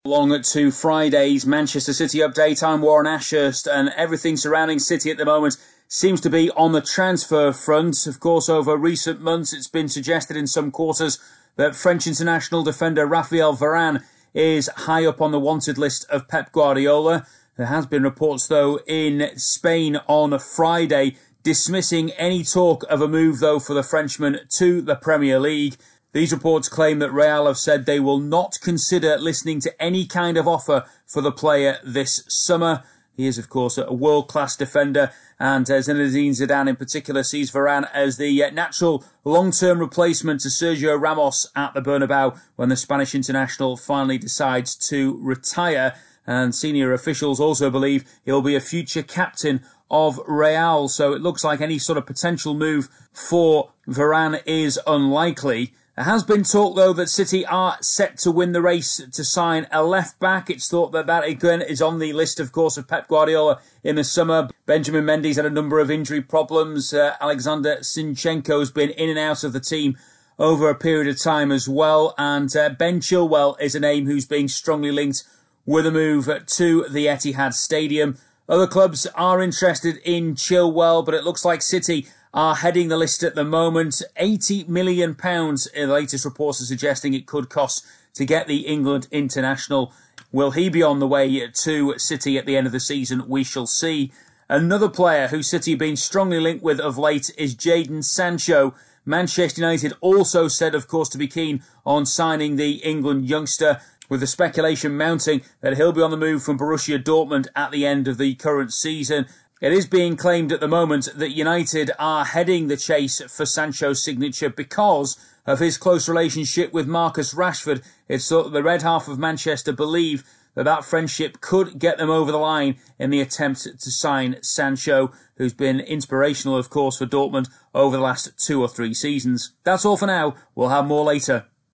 Along to Friday's Manchester City update. I'm Warren Ashurst, and everything surrounding City at the moment seems to be on the transfer front. Of course, over recent months, it's been suggested in some quarters that French international defender Raphael Varane is high up on the wanted list of Pep Guardiola. There has been reports, though, in Spain on Friday dismissing any talk of a move, though, for the Frenchman to the Premier League. These reports claim that Real have said they will not consider listening to any kind of offer for the player this summer. He is, of course, a world-class defender, and Zinedine Zidane in particular sees Varane as the natural long-term replacement to Sergio Ramos at the Bernabeu when the Spanish international finally decides to retire. And senior officials also believe he'll be a future captain of Real, so it looks like any sort of potential move for Varane is unlikely. There has been talk, though, that City are set to win the race to sign a left-back. It's thought that again is on the list, of course, of Pep Guardiola in the summer. Benjamin Mendy's had a number of injury problems. Alexander Zinchenko's been in and out of the team over a period of time as well. And Ben Chilwell is a name who's being strongly linked with a move to the Etihad Stadium. Other clubs are interested in Chilwell, but it looks like City are heading the list at the moment. £80 million, the latest reports are suggesting it could cost to get the England international. Will he be on the way to City at the end of the season? We shall see. Another player who City have been strongly linked with of late is Jadon Sancho. Manchester United also said, of course, to be keen on signing the England youngster, with the speculation mounting that he'll be on the move from Borussia Dortmund at the end of the current season. It is being claimed at the moment that United are heading the chase for Sancho's signature because of his close relationship with Marcus Rashford. It's thought that the red half of Manchester believe that friendship could get them over the line in the attempt to sign Sancho, who's been inspirational, of course, for Dortmund over the last 2 or 3 seasons. That's all for now. We'll have more later.